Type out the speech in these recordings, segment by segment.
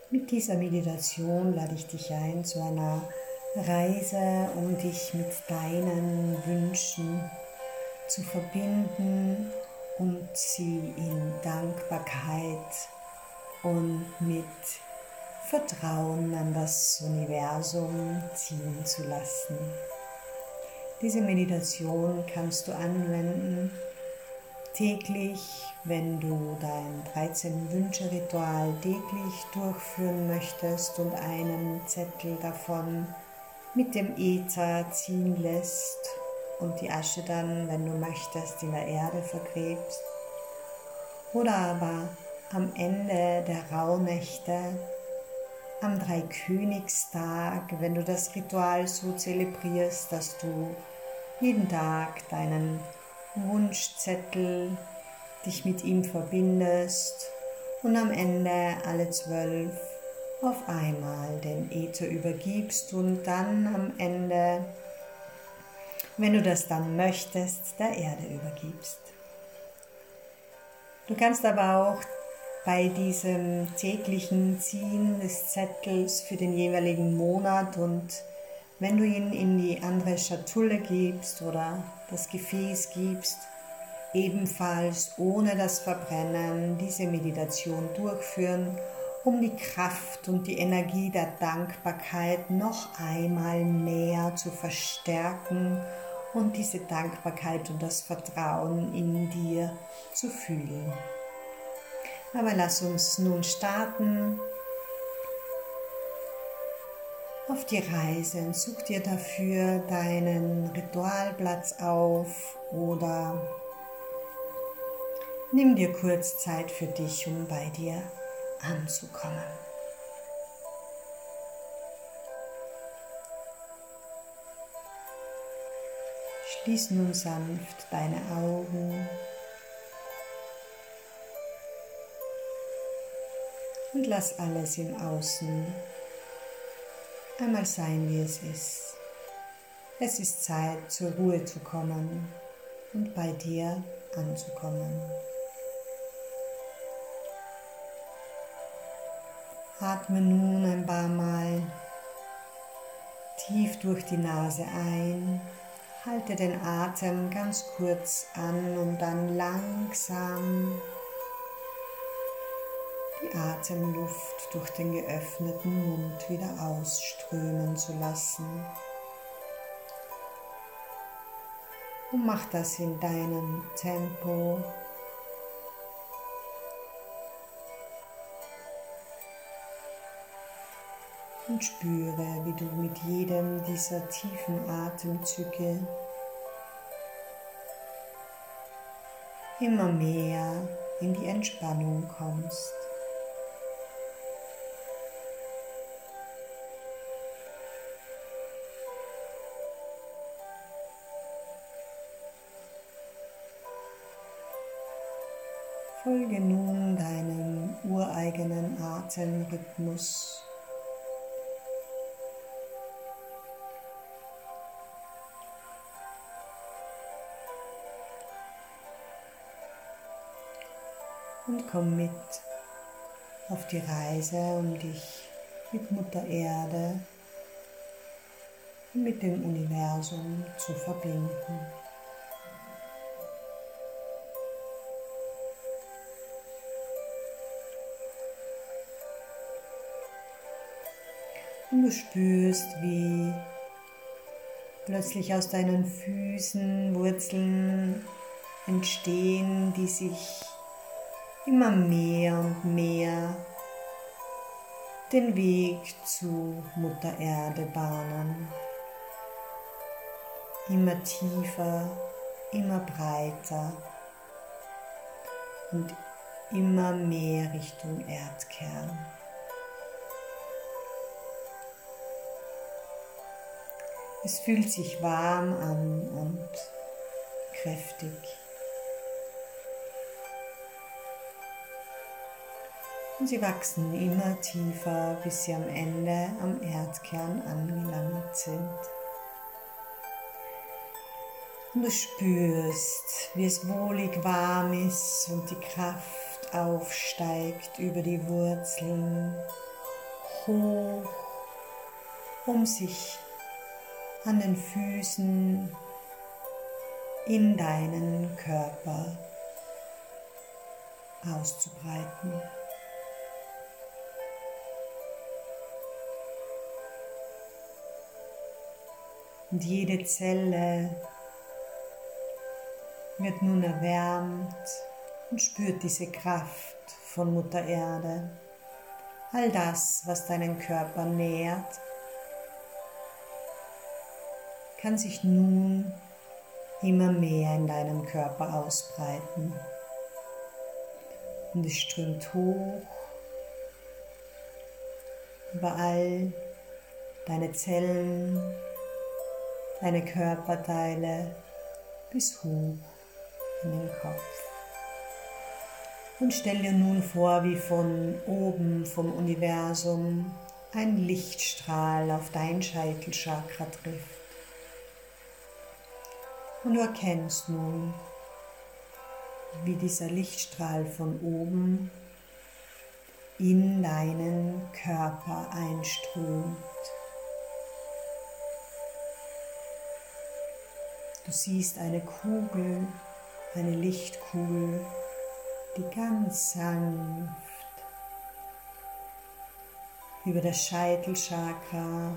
Mit dieser Meditation lade ich dich ein zu einer Reise, um dich mit deinen Wünschen zu verbinden und sie in Dankbarkeit und mit Vertrauen an das Universum ziehen zu lassen. Diese Meditation kannst du anwenden täglich, wenn du dein 13-Wünsche-Ritual täglich durchführen möchtest und einen Zettel davon mit dem Äther ziehen lässt und die Asche dann, wenn du möchtest, in der Erde vergräbst. Oder aber am Ende der Rauhnächte, am Dreikönigstag, wenn du das Ritual so zelebrierst, dass du jeden Tag deinen Wunschzettel, dich mit ihm verbindest und am Ende alle 12 auf einmal den Äther übergibst und dann am Ende, wenn du das dann möchtest, der Erde übergibst. Du kannst aber auch bei diesem täglichen Ziehen des Zettels für den jeweiligen Monat und wenn du ihn in die andere Schatulle gibst oder das Gefäß gibst, ebenfalls ohne das Verbrennen diese Meditation durchführen, um die Kraft und die Energie der Dankbarkeit noch einmal mehr zu verstärken und diese Dankbarkeit und das Vertrauen in dir zu fühlen. Aber lass uns nun starten auf die Reise und such dir dafür deinen Ritualplatz auf oder nimm dir kurz Zeit für dich, um bei dir anzukommen. Schließ nun sanft deine Augen und lass alles im Außen einmal sein, wie es ist. Es ist Zeit, zur Ruhe zu kommen und bei dir anzukommen. Atme nun ein paar Mal tief durch die Nase ein, halte den Atem ganz kurz an und dann langsam die Atemluft durch den geöffneten Mund wieder ausströmen zu lassen. Und mach das in deinem Tempo. Und spüre, wie du mit jedem dieser tiefen Atemzüge immer mehr in die Entspannung kommst. Folge nun deinem ureigenen Atemrhythmus. Und komm mit auf die Reise, um dich mit Mutter Erde und mit dem Universum zu verbinden. Und du spürst, wie plötzlich aus deinen Füßen Wurzeln entstehen, die sich immer mehr und mehr den Weg zu Mutter Erde bahnen. Immer tiefer, immer breiter und immer mehr Richtung Erdkern. Es fühlt sich warm an und kräftig. Und sie wachsen immer tiefer, bis sie am Ende am Erdkern angelangt sind. Und du spürst, wie es wohlig warm ist und die Kraft aufsteigt über die Wurzeln hoch, um sich an den Füßen in deinen Körper auszubreiten. Und jede Zelle wird nun erwärmt und spürt diese Kraft von Mutter Erde. All das, was deinen Körper nährt, kann sich nun immer mehr in deinem Körper ausbreiten. Und es strömt hoch über all deine Zellen, deine Körperteile bis hoch in den Kopf. Und stell dir nun vor, wie von oben vom Universum ein Lichtstrahl auf dein Scheitelchakra trifft. Und du erkennst nun, wie dieser Lichtstrahl von oben in deinen Körper einströmt. Du siehst eine Kugel, eine Lichtkugel, die ganz sanft über das Scheitelchakra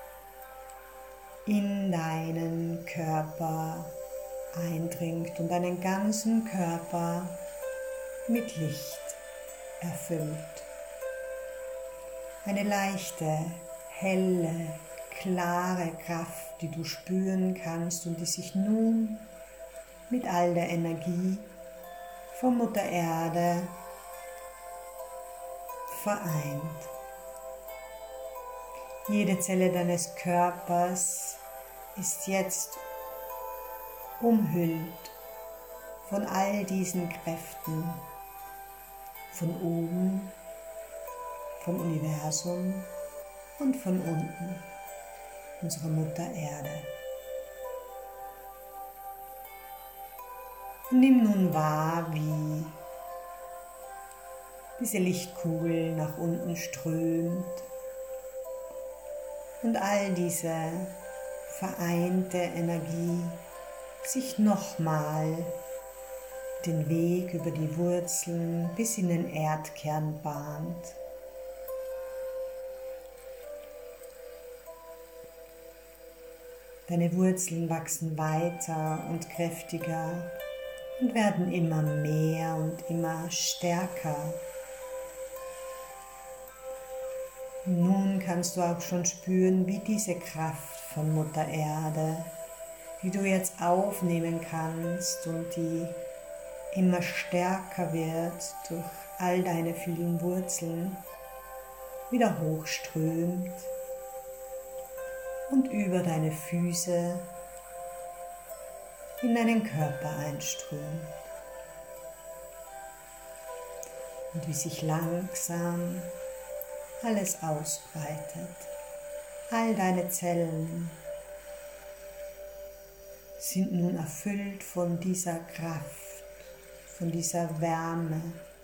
in deinen Körper eindringt und deinen ganzen Körper mit Licht erfüllt. Eine leichte, helle, klare Kraft, die du spüren kannst und die sich nun mit all der Energie von Mutter Erde vereint. Jede Zelle deines Körpers ist jetzt umhüllt von all diesen Kräften, von oben, vom Universum und von unten, unserer Mutter Erde. Und nimm nun wahr, wie diese Lichtkugel nach unten strömt und all diese vereinte Energie sich nochmal den Weg über die Wurzeln bis in den Erdkern bahnt. Deine Wurzeln wachsen weiter und kräftiger und werden immer mehr und immer stärker. Nun kannst du auch schon spüren, wie diese Kraft von Mutter Erde, die du jetzt aufnehmen kannst und die immer stärker wird durch all deine vielen Wurzeln, wieder hochströmt und über deine Füße in deinen Körper einströmt. Und wie sich langsam alles ausbreitet. All deine Zellen sind nun erfüllt von dieser Kraft, von dieser Wärme,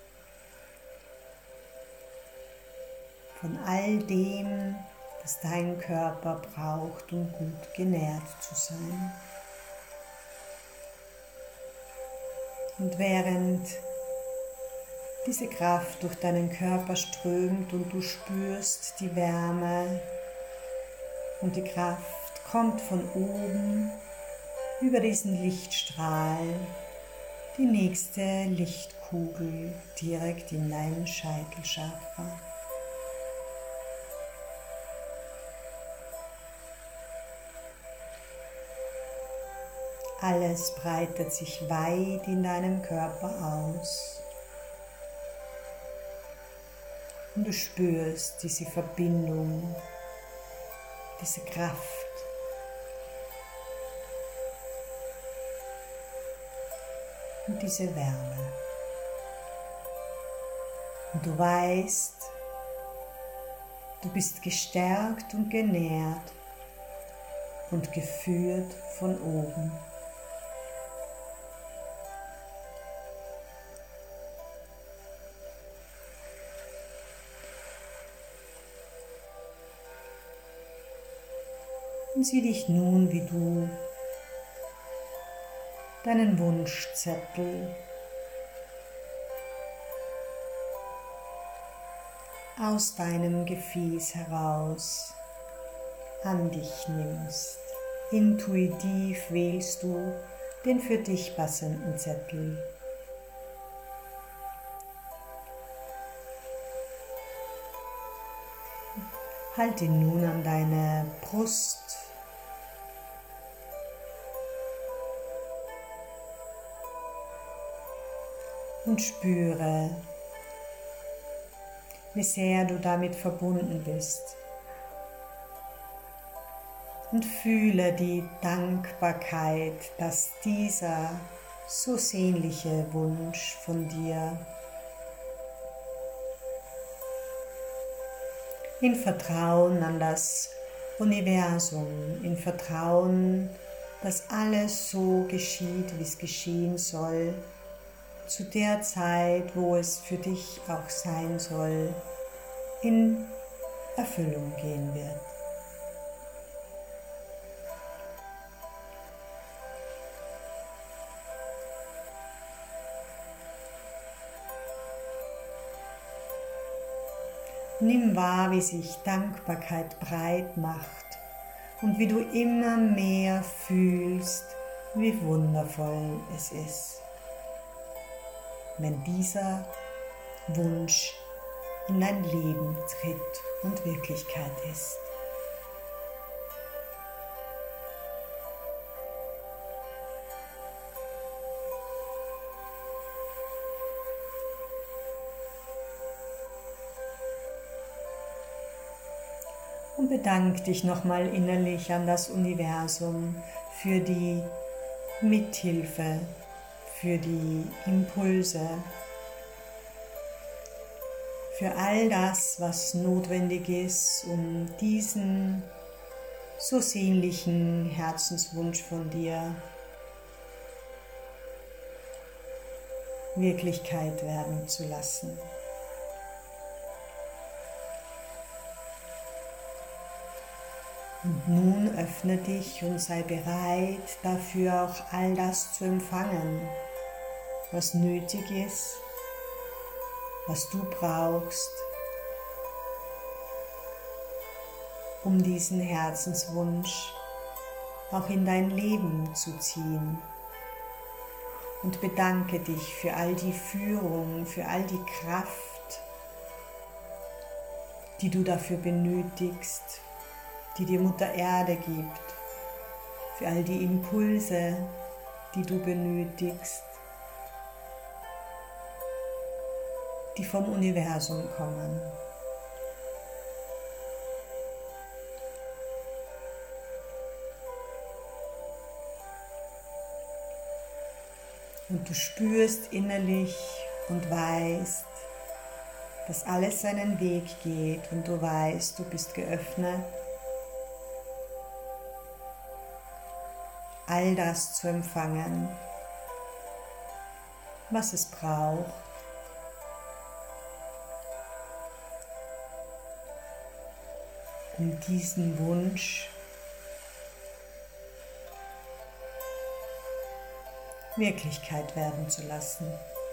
von all dem, was dein Körper braucht, um gut genährt zu sein. Und während diese Kraft durch deinen Körper strömt und du spürst die Wärme und die Kraft kommt von oben über diesen Lichtstrahl die nächste Lichtkugel direkt in dein Scheitelchakra. Alles breitet sich weit in deinem Körper aus. Und du spürst diese Verbindung, diese Kraft. Und diese Wärme. Und du weißt, du bist gestärkt und genährt und geführt von oben. Und sieh dich nun, wie du deinen Wunschzettel aus deinem Gefäß heraus an dich nimmst. Intuitiv wählst du den für dich passenden Zettel. Halte ihn nun an deine Brust und spüre, wie sehr du damit verbunden bist. Und fühle die Dankbarkeit, dass dieser so sehnliche Wunsch von dir in Vertrauen an das Universum, in Vertrauen, dass alles so geschieht, wie es geschehen soll, zu der Zeit, wo es für dich auch sein soll, in Erfüllung gehen wird. Nimm wahr, wie sich Dankbarkeit breit macht und wie du immer mehr fühlst, wie wundervoll es ist, wenn dieser Wunsch in dein Leben tritt und Wirklichkeit ist. Und bedank dich nochmal innerlich an das Universum für die Mithilfe, für die Impulse, für all das, was notwendig ist, um diesen so sehnlichen Herzenswunsch von dir Wirklichkeit werden zu lassen. Und nun öffne dich und sei bereit, dafür auch all das zu empfangen, was nötig ist, was du brauchst, um diesen Herzenswunsch auch in dein Leben zu ziehen. Und bedanke dich für all die Führung, für all die Kraft, die du dafür benötigst, die dir Mutter Erde gibt, für all die Impulse, die du benötigst, die vom Universum kommen. Und du spürst innerlich und weißt, dass alles seinen Weg geht und du weißt, du bist geöffnet, all das zu empfangen, was es braucht, um diesen Wunsch Wirklichkeit werden zu lassen.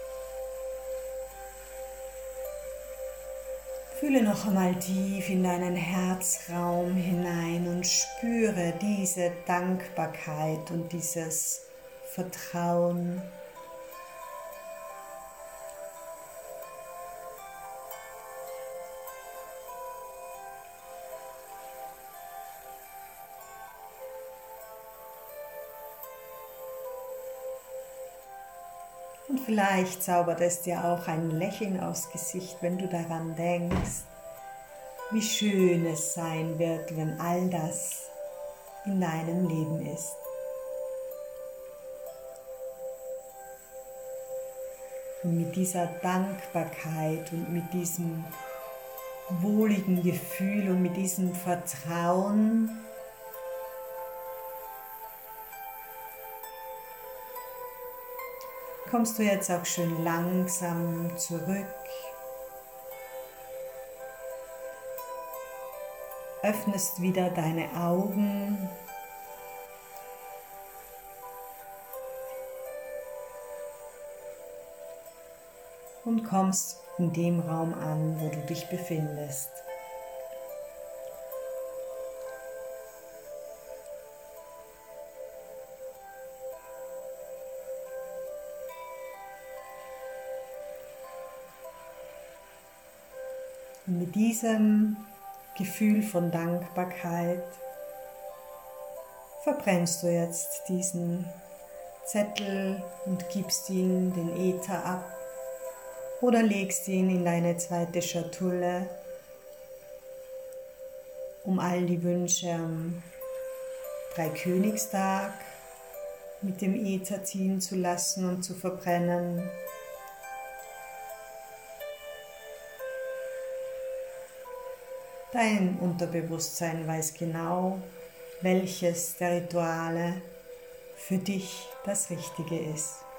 Fühle noch einmal tief in deinen Herzraum hinein und spüre diese Dankbarkeit und dieses Vertrauen. Und vielleicht zaubert es dir auch ein Lächeln aufs Gesicht, wenn du daran denkst, wie schön es sein wird, wenn all das in deinem Leben ist. Und mit dieser Dankbarkeit und mit diesem wohligen Gefühl und mit diesem Vertrauen kommst du jetzt auch schön langsam zurück. öffnest wieder deine Augen und kommst in dem Raum an, wo du dich befindest. Und mit diesem Gefühl von Dankbarkeit verbrennst du jetzt diesen Zettel und gibst ihn den Äther ab oder legst ihn in deine zweite Schatulle, um all die Wünsche am Dreikönigstag mit dem Äther ziehen zu lassen und zu verbrennen. Dein Unterbewusstsein weiß genau, welches der Rituale für dich das Richtige ist.